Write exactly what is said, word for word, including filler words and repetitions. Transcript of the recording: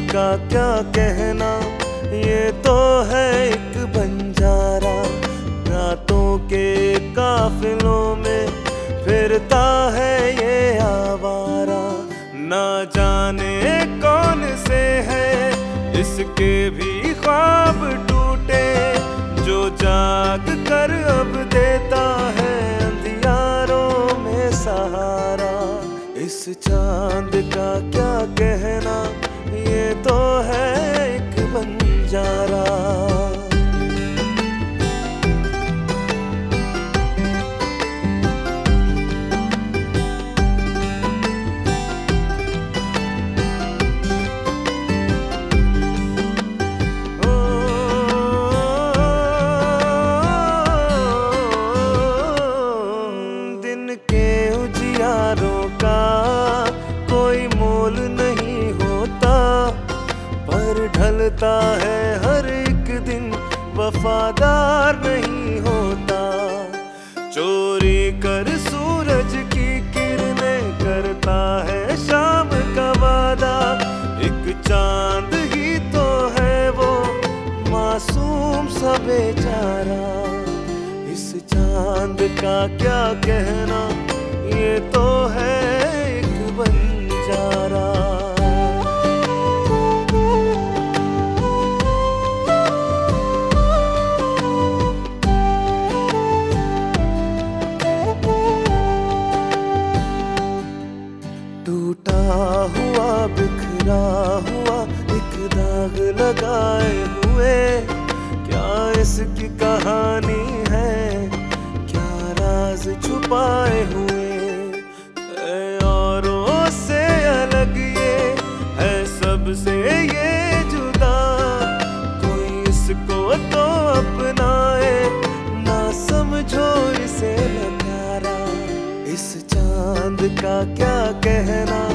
का क्या कहना, ये तो है एक बंजारा। रातों के काफिलों में फिरता है ये आवारा। ना जाने कौन से है इसके भी ख्वाब टूटे, जो जाग कर अब देता है अंधियारों में सहारा। इस चांद का क्या कहना, ये तो है एक बंजारा। उजियारों का कोई मोल नहीं होता, पर ढलता है हर एक दिन वफादार नहीं होता। चोरी कर सूरज की किरणें करता है शाम का वादा। एक चांद ही तो है वो मासूम सा बेचारा। इस चांद का क्या कहना, ये तो है एक बंजारा। टूटा हुआ बिखरा हुआ एक दाग लगाए हुए, क्या इसकी कहानी है, क्या राज छुपाए हुए। सबसे ये जुदा कोई इसको तो अपनाए, ना समझो इसे नकारा। इस चांद का क्या कहना,